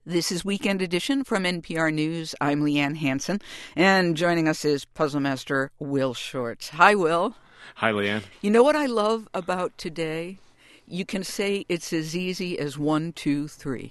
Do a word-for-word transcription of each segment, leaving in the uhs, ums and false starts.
This is Weekend Edition from N P R News. I'm Leanne Hansen, and joining us is Puzzle Master Will Shortz. Hi, Will. Hi, Leanne. You know what I love about today? You can say it's as easy as one, two, three.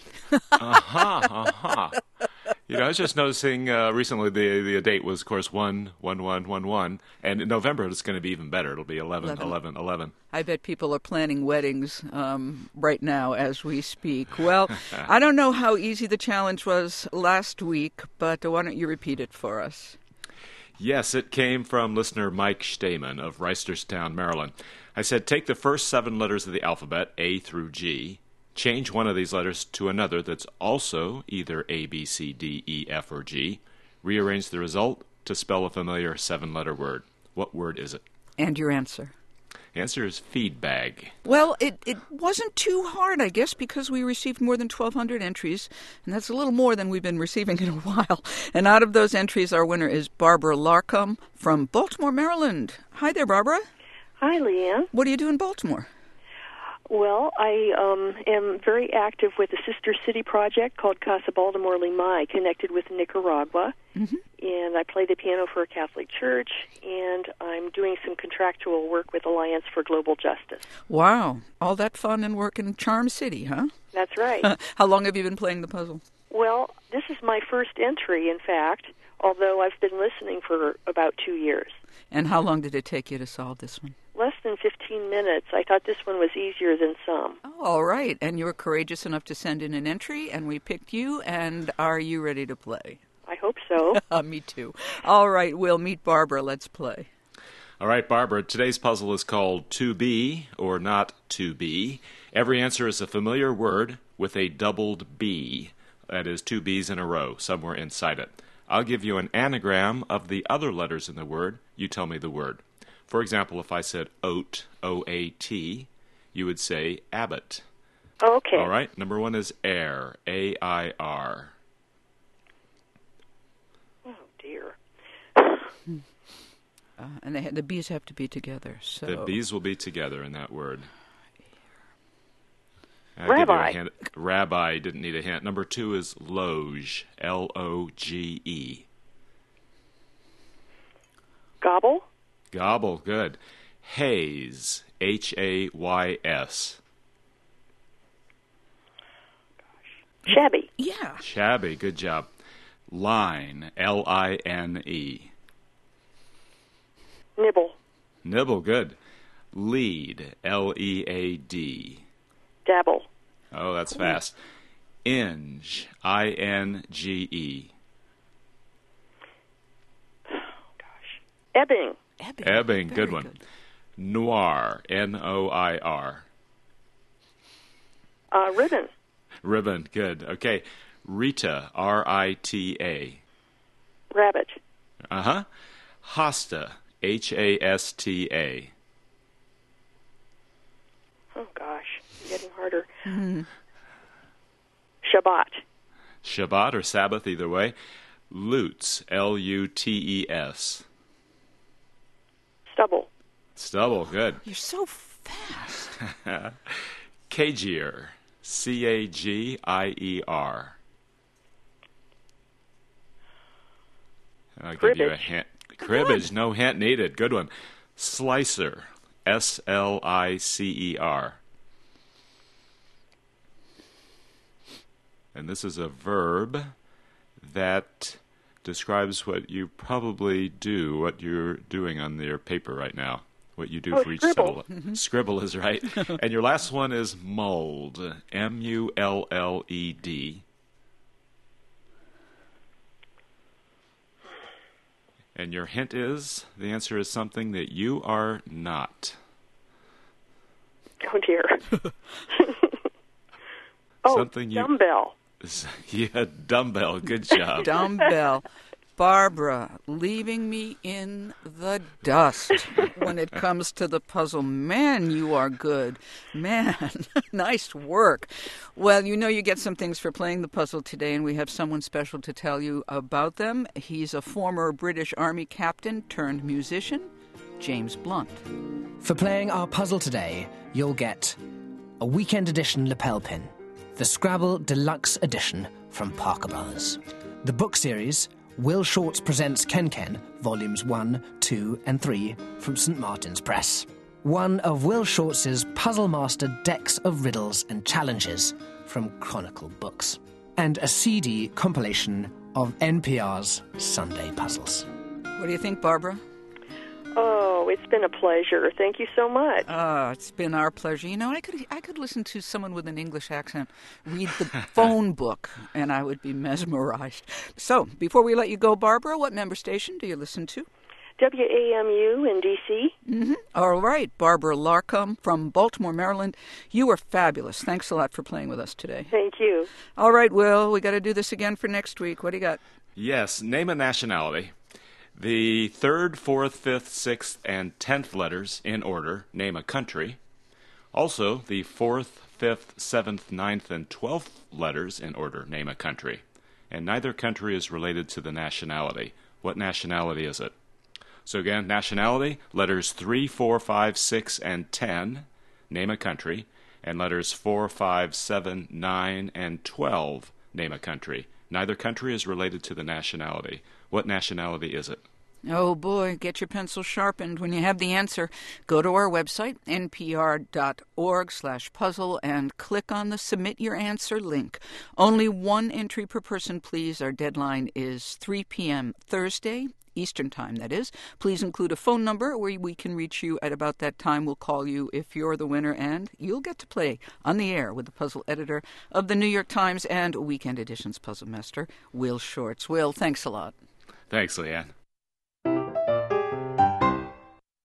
Aha, aha. You know, I was just noticing uh, recently the the date was, of course, one, one, one, one, one, and in November it's going to be even better. It'll be eleven, eleven, eleven, eleven. I bet people are planning weddings um, right now as we speak. Well, I don't know how easy the challenge was last week, but why don't you repeat it for us? Yes, it came from listener Mike Stamen of Reisterstown, Maryland. I said, take the first seven letters of the alphabet, A through G, change one of these letters to another that's also either A, B, C, D, E, F, or G. Rearrange the result to spell a familiar seven-letter word. What word is it? And your answer? The answer is feed bag. Well, it, it wasn't too hard, I guess, because we received more than twelve hundred entries, and that's a little more than we've been receiving in a while. And out of those entries, our winner is Barbara Larkham from Baltimore, Maryland. Hi there, Barbara. Hi, Leanne. What do you do in Baltimore? Well, I um, am very active with a sister city project called Casa Baltimore Limay, connected with Nicaragua. Mm-hmm. And I play the piano for a Catholic church, and I'm doing some contractual work with Alliance for Global Justice. Wow. All that fun and work in Charm City, huh? That's right. How long have you been playing the puzzle? Well, this is my first entry, in fact, although I've been listening for about two years. And how long did it take you to solve this one? Less than fifteen minutes. I thought this one was easier than some. Oh, all right. And you were courageous enough to send in an entry, and we picked you, and are you ready to play? I hope so. Me too. All right, we'll meet Barbara. Let's play. All right, Barbara, today's puzzle is called To Be or Not To Be. Every answer is a familiar word with a doubled B. That is two B's in a row, somewhere inside it. I'll give you an anagram of the other letters in the word. You tell me the word. For example, if I said oat, O A T, you would say Abbott. Okay. All right, number one is air, A I R. Oh, dear. Uh, and they, the B's have to be together. So The B's will be together in that word. I'll Rabbi. give you a hint. Rabbi didn't need a hint. Number two is loge, L O G E. Gobble? Gobble, good. Haze, H A Y S. Shabby. Yeah. Shabby, good job. Line, L I N E. Nibble. Nibble, good. Lead, L E A D. Dabble. Oh, that's fast. Inge, I N G E. Oh, gosh. Ebbing. Ebbing, Ebbing, Very good one. Good. Noir, N O I R. Uh, ribbon. Ribbon, good. Okay. Rita, R I T A. Rabbit. Uh-huh. Hasta, H A S T A. Oh, gosh. It's getting harder. Mm-hmm. Shabbat. Shabbat or Sabbath, either way. Lutz, L U T E S. Stubble. Stubble, good. You're so fast. Cagier, C A G I E R. I'll give you a hint. Cribbage, no hint needed. Good one. Slicer, S L I C E R. And this is a verb that describes what you probably do, what you're doing on your paper right now, what you do oh, for each scribble. syllable. Scribble is right. And your last one is mold, M U L L E D. And your hint is, the answer is something that you are not. Oh, dear. oh, Something you- dumbbell. Yeah, dumbbell. Good job. Dumbbell. Barbara, leaving me in the dust when it comes to the puzzle. Man, you are good. Man, nice work. Well, you know you get some things for playing the puzzle today, and we have someone special to tell you about them. He's a former British Army captain turned musician, James Blunt. For playing our puzzle today, you'll get a weekend edition lapel pin, the Scrabble Deluxe Edition from Parker Brothers. The book series, Will Shortz Presents Ken Ken, Volumes one, two and three from Saint Martin's Press. One of Will Shortz's Puzzle Master decks of riddles and challenges from Chronicle Books. And a C D compilation of N P R's Sunday Puzzles. What do you think, Barbara? Oh, it's been a pleasure. Thank you so much. Ah, it's been our pleasure. You know, I could I could listen to someone with an English accent read the phone book, and I would be mesmerized. So, before we let you go, Barbara, what member station do you listen to? W A M U in D C Mm-hmm. All right, Barbara Larkham from Baltimore, Maryland. You were fabulous. Thanks a lot for playing with us today. Thank you. All right, Will, we got to do this again for next week. What do you got? Yes, name a nationality. The third, fourth, fifth, sixth, and tenth letters in order, name a country. Also, the fourth, fifth, seventh, ninth, and twelfth letters in order, name a country. And neither country is related to the nationality. What nationality is it? So again, nationality, letters three, four, five, six, and ten, name a country. And letters four, five, seven, nine, and twelve, name a country. Neither country is related to the nationality. What nationality is it? Oh, boy, get your pencil sharpened. When you have the answer, go to our website, npr.org slash puzzle, and click on the Submit Your Answer link. Only one entry per person, please. Our deadline is three p.m. Thursday, Eastern Time, that is. Please include a phone number where we can reach you at about that time. We'll call you if you're the winner, and you'll get to play on the air with the puzzle editor of the New York Times and Weekend Edition's puzzle master, Will Shortz. Will, thanks a lot. Thanks, Leanne.